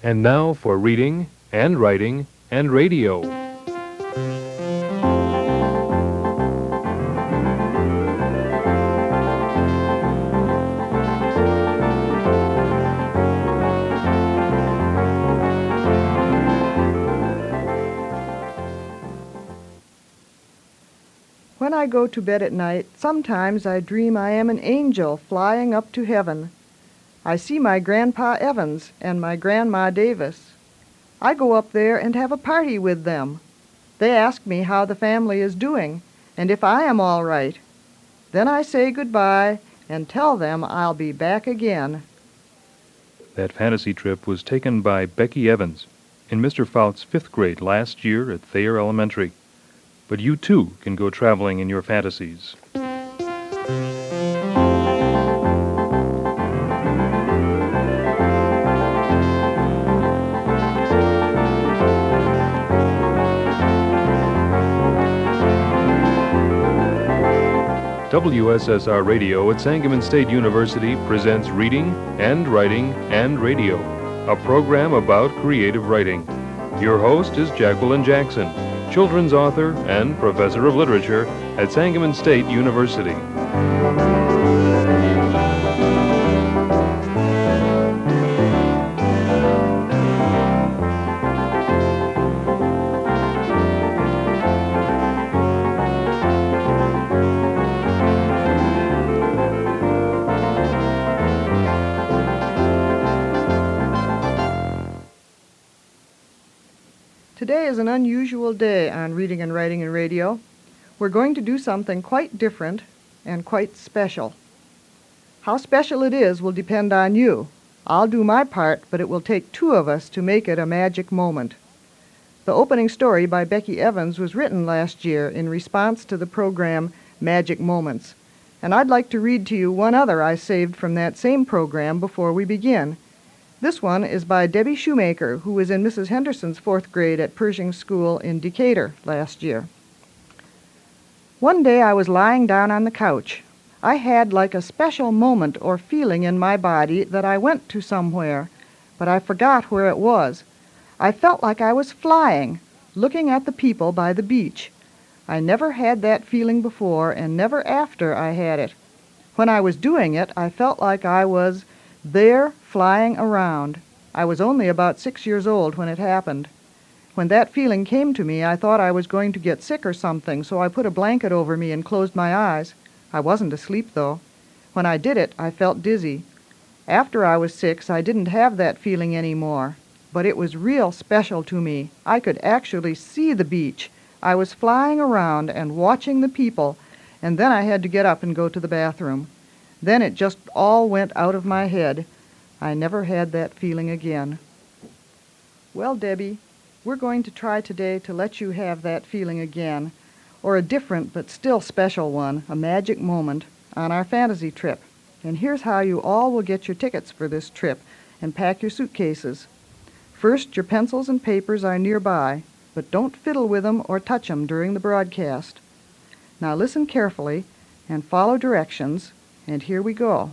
And now for reading and writing and radio. When I go to bed at night, sometimes I dream I am an angel flying up to heaven. I see my Grandpa Evans and my Grandma Davis. I go up there and have a party with them. They ask me how the family is doing and if I am all right. Then I say goodbye and tell them I'll be back again. That fantasy trip was taken by Becky Evans in Mr. Fout's 5th grade last year at Thayer Elementary. But you too can go traveling in your fantasies. WSSR Radio at Sangamon State University presents Reading and Writing and Radio, a program about creative writing. Your host is Jacqueline Jackson, children's author and professor of literature at Sangamon State University. Today is an unusual day on Reading and Writing and Radio. We're going to do something quite different and quite special. How special it is will depend on you. I'll do my part, but it will take two of us to make it a magic moment. The opening story by Becky Evans was written last year in response to the program Magic Moments, and I'd like to read to you one other I saved from that same program before we begin. This one is by Debbie Shoemaker, who was in Mrs. Henderson's 4th grade at Pershing School in Decatur last year. One day I was lying down on the couch. I had like a special moment or feeling in my body that I went to somewhere, but I forgot where it was. I felt like I was flying, looking at the people by the beach. I never had that feeling before and never after I had it. When I was doing it, I felt like I was there flying around. I was only about 6 years old when it happened. When that feeling came to me, I thought I was going to get sick or something, so I put a blanket over me and closed my eyes. I wasn't asleep, though. When I did it, I felt dizzy. After I was 6, I didn't have that feeling anymore, but it was real special to me. I could actually see the beach. I was flying around and watching the people, and then I had to get up and go to the bathroom. Then it just all went out of my head. I never had that feeling again. Well, Debbie, we're going to try today to let you have that feeling again, or a different but still special one, a magic moment, on our fantasy trip. And here's how you all will get your tickets for this trip and pack your suitcases. First, your pencils and papers are nearby, but don't fiddle with them or touch them during the broadcast. Now listen carefully and follow directions. And here we go.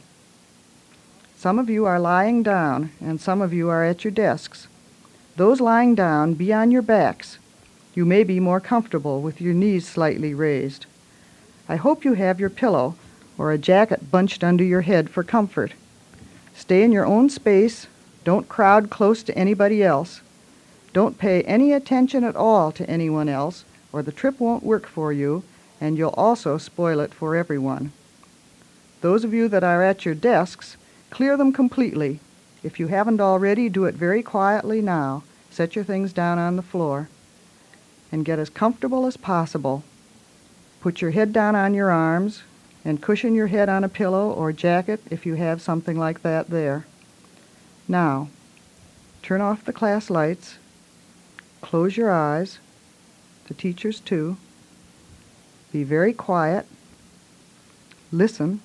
Some of you are lying down, and some of you are at your desks. Those lying down, be on your backs. You may be more comfortable with your knees slightly raised. I hope you have your pillow or a jacket bunched under your head for comfort. Stay in your own space. Don't crowd close to anybody else. Don't pay any attention at all to anyone else, or the trip won't work for you, and you'll also spoil it for everyone. Those of you that are at your desks, clear them completely. If you haven't already, do it very quietly now. Set your things down on the floor and get as comfortable as possible. Put your head down on your arms and cushion your head on a pillow or jacket if you have something like that there. Now, turn off the class lights. Close your eyes, the teachers too. Be very quiet. Listen.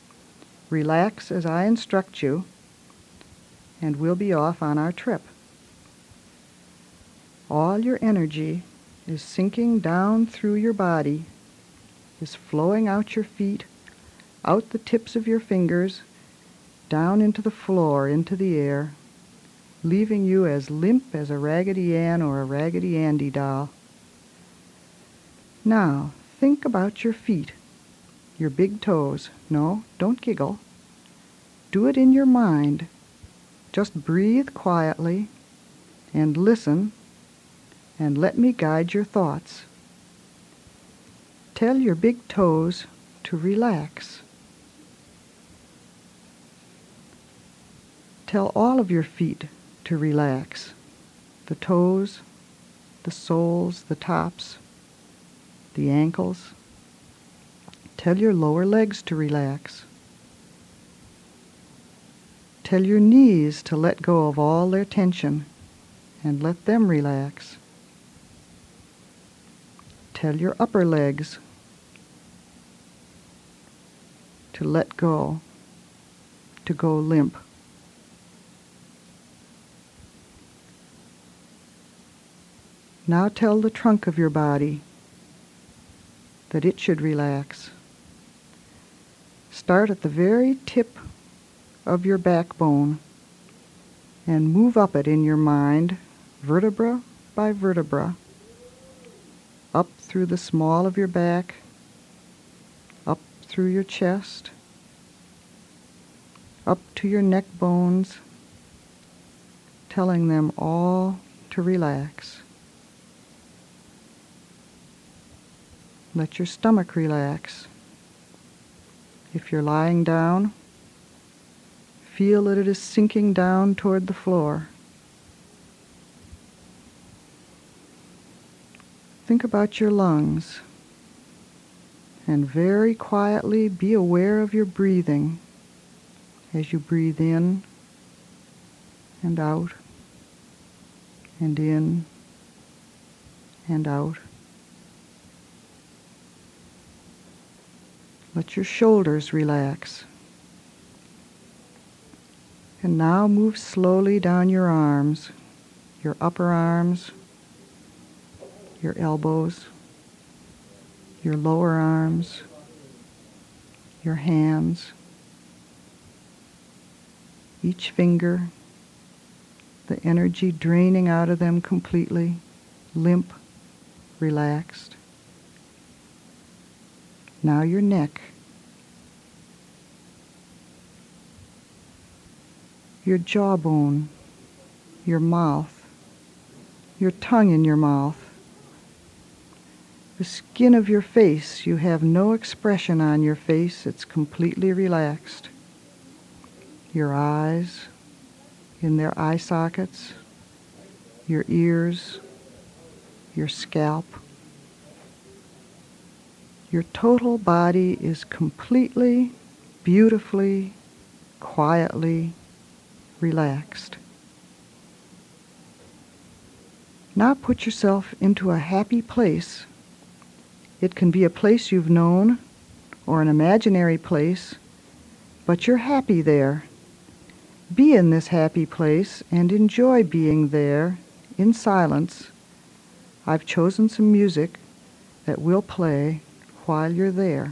Relax as I instruct you, and we'll be off on our trip. All your energy is sinking down through your body, is flowing out your feet, out the tips of your fingers, down into the floor, into the air. leaving you as limp as a Raggedy Ann or a Raggedy Andy doll. Now, think about your feet, your big toes. No, don't giggle. Do it in your mind. Just breathe quietly and listen, and let me guide your thoughts. Tell your big toes to relax. Tell all of your feet to relax. The toes, the soles, the tops, the ankles. Tell your lower legs to relax. Tell your knees to let go of all their tension and let them relax. Tell your upper legs to let go, to go limp. Now tell the trunk of your body that it should relax. Start at the very tip of your backbone and move up it in your mind, vertebra by vertebra, up through the small of your back, up through your chest, up to your neck bones, telling them all to relax. Let your stomach relax. If you're lying down, feel that it is sinking down toward the floor. Think about your lungs, and very quietly be aware of your breathing as you breathe in and out, and in and out. Let your shoulders relax. And now move slowly down your arms, your upper arms, your elbows, your lower arms, your hands, each finger, the energy draining out of them completely, limp, relaxed. Now your neck, your jawbone, your mouth, your tongue in your mouth, the skin of your face. You have no expression on your face. It's completely relaxed. Your eyes in their eye sockets, your ears, your scalp. Your total body is completely, beautifully, quietly relaxed. Now put yourself into a happy place. It can be a place you've known or an imaginary place, but you're happy there. Be in this happy place and enjoy being there in silence. I've chosen some music that we'll play while you're there.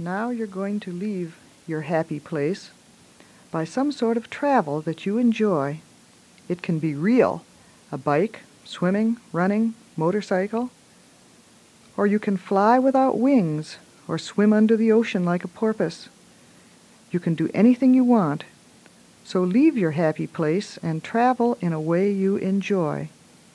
Now you're going to leave your happy place by some sort of travel that you enjoy. It can be real, a bike, swimming, running, motorcycle, or you can fly without wings or swim under the ocean like a porpoise. You can do anything you want, so leave your happy place and travel in a way you enjoy.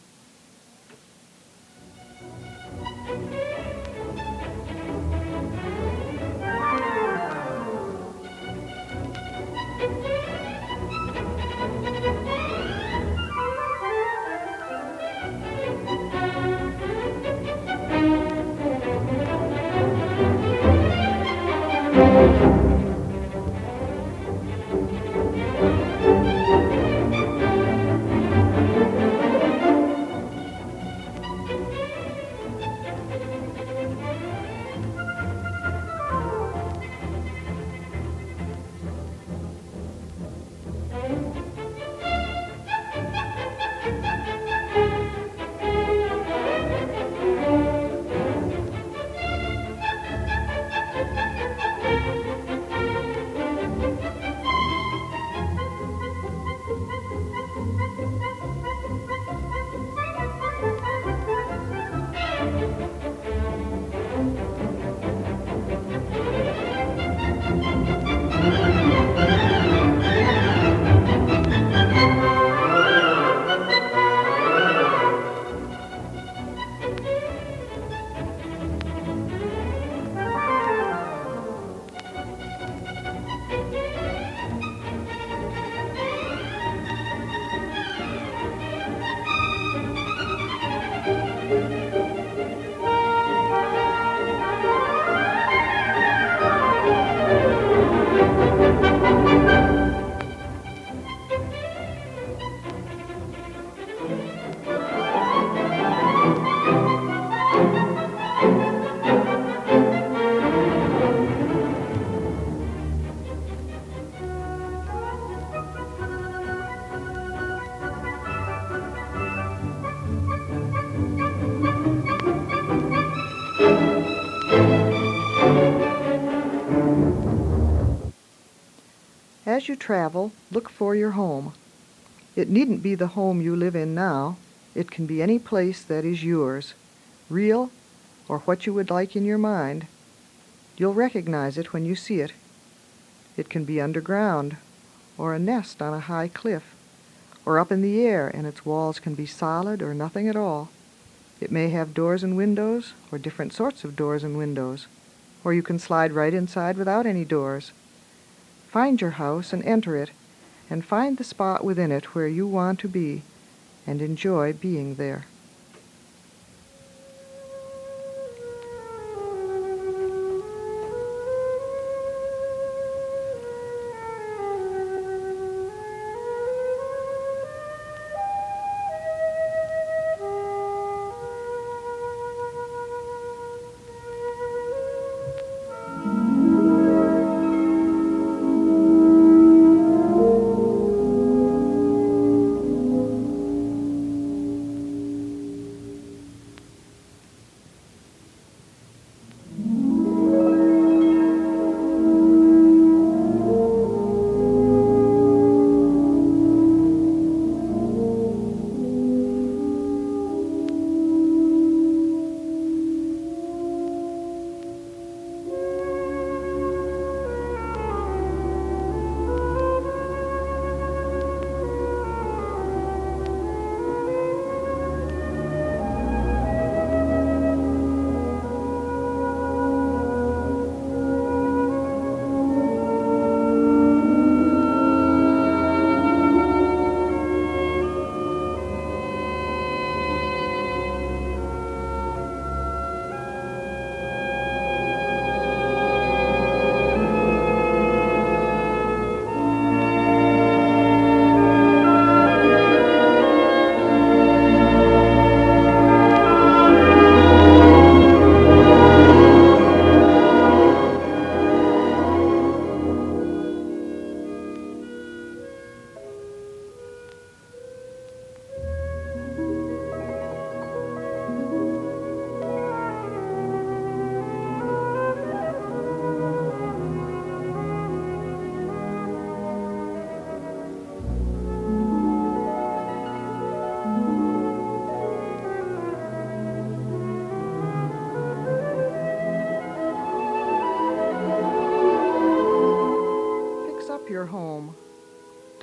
As you travel, look for your home. It needn't be the home you live in now. It can be any place that is yours, real or what you would like in your mind. You'll recognize it when you see it. It can be underground, or a nest on a high cliff, or up in the air, and its walls can be solid or nothing at all. It may have doors and windows, or different sorts of doors and windows, or you can slide right inside without any doors. Find your house and enter it, and find the spot within it where you want to be, and enjoy being there.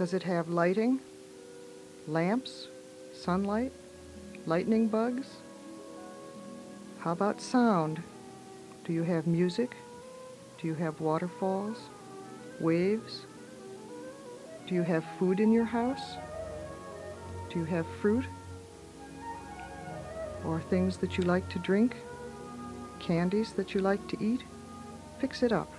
Does it have lighting, lamps, sunlight, lightning bugs? How about sound? Do you have music? Do you have waterfalls, waves? Do you have food in your house? Do you have fruit? Or things that you like to drink? Candies that you like to eat? Fix it up.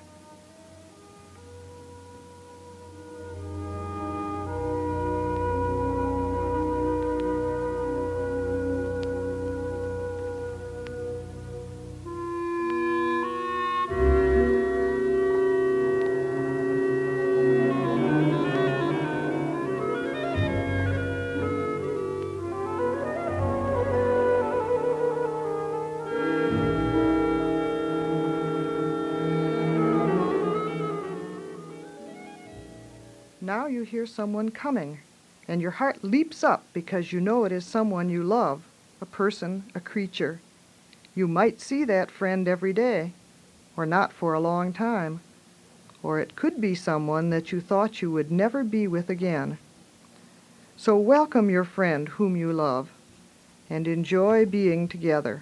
Now you hear someone coming, and your heart leaps up because you know it is someone you love, a person, a creature. You might see that friend every day, or not for a long time, or it could be someone that you thought you would never be with again. So welcome your friend whom you love, and enjoy being together.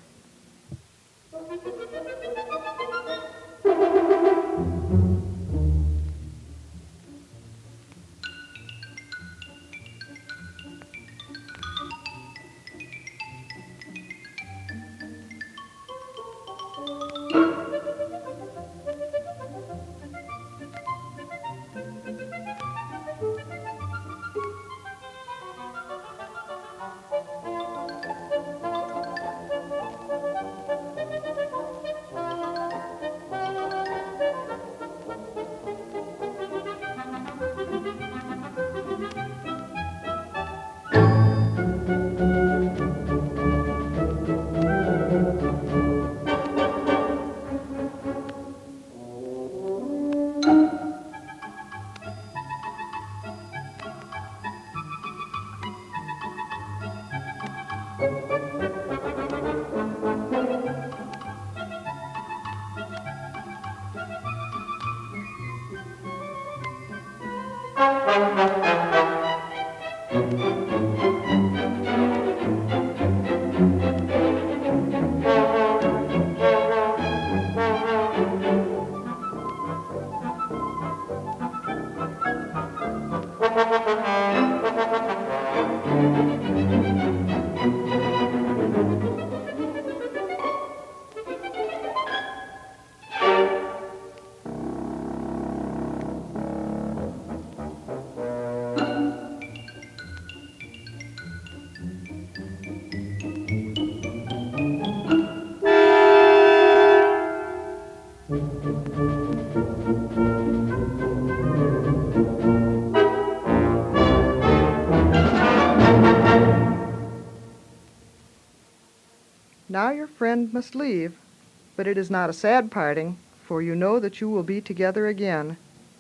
Now your friend must leave, but it is not a sad parting, for you know that you will be together again.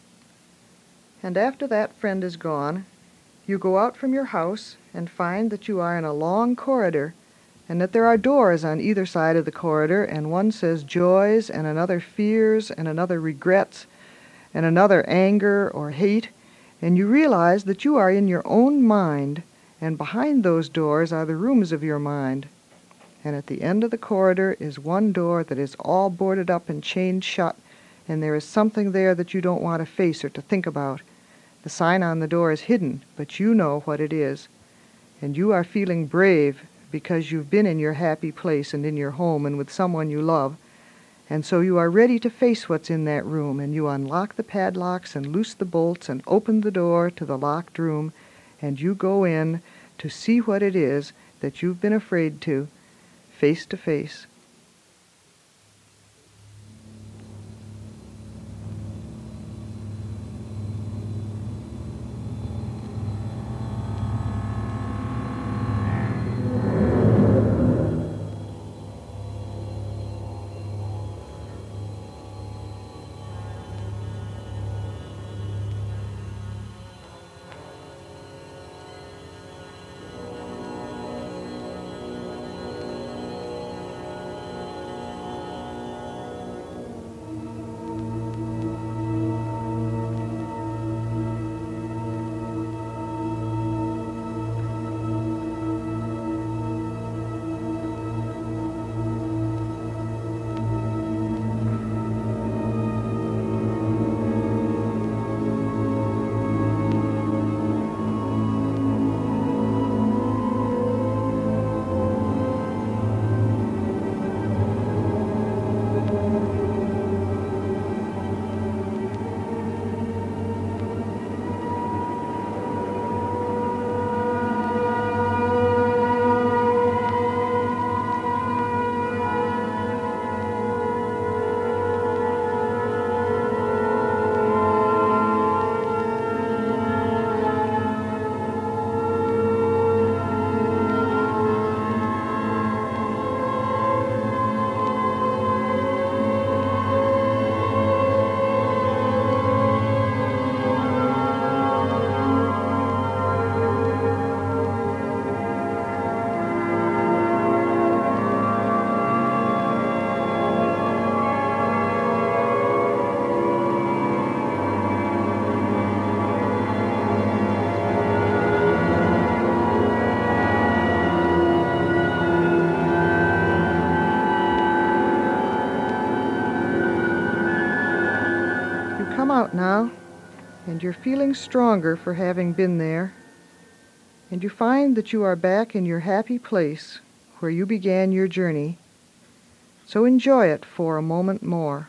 And after that friend is gone, you go out from your house and find that you are in a long corridor, and that there are doors on either side of the corridor, and one says joys, and another fears, and another regrets, and another anger or hate, and you realize that you are in your own mind, and behind those doors are the rooms of your mind. And at the end of the corridor is one door that is all boarded up and chained shut, and there is something there that you don't want to face or to think about. The sign on the door is hidden, but you know what it is. And you are feeling brave because you've been in your happy place and in your home and with someone you love. And so you are ready to face what's in that room, and you unlock the padlocks and loose the bolts and open the door to the locked room, and you go in to see what it is that you've been afraid to, face to face. out now, and you're feeling stronger for having been there, and you find that you are back in your happy place where you began your journey, so enjoy it for a moment more.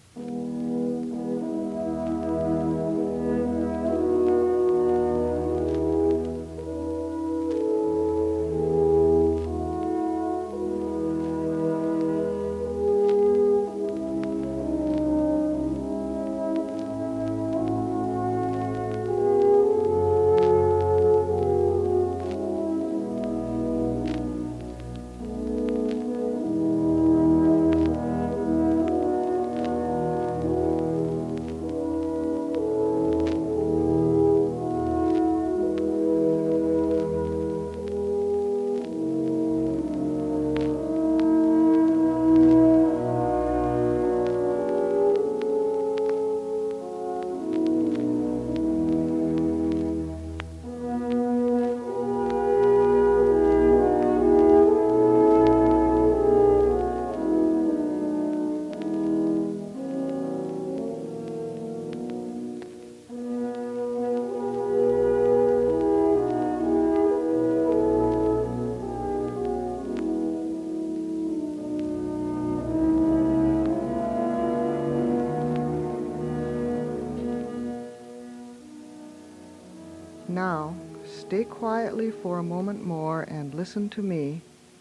Now, stay quietly for a moment more and listen to me.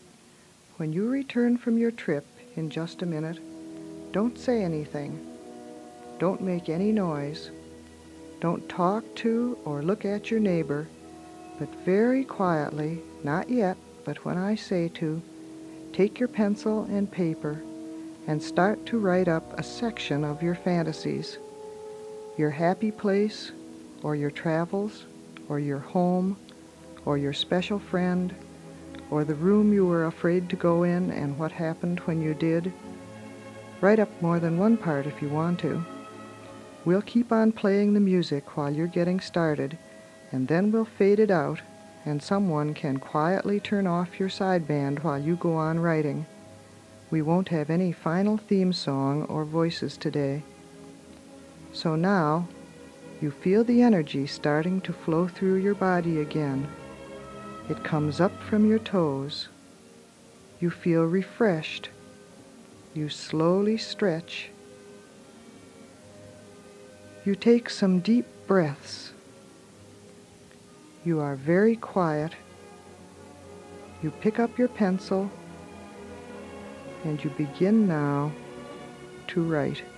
When you return from your trip in just a minute, don't say anything. Don't make any noise. Don't talk to or look at your neighbor, but very quietly, not yet, but when I say to, take your pencil and paper and start to write up a section of your fantasies, your happy place, or your travels, or your home, or your special friend, or the room you were afraid to go in and what happened when you did. Write up more than one part if you want to. We'll keep on playing the music while you're getting started, and then we'll fade it out, and someone can quietly turn off your sideband while you go on writing. We won't have any final theme song or voices today. So now, you feel the energy starting to flow through your body again. It comes up from your toes. You feel refreshed. You slowly stretch. You take some deep breaths. You are very quiet. You pick up your pencil and you begin now to write.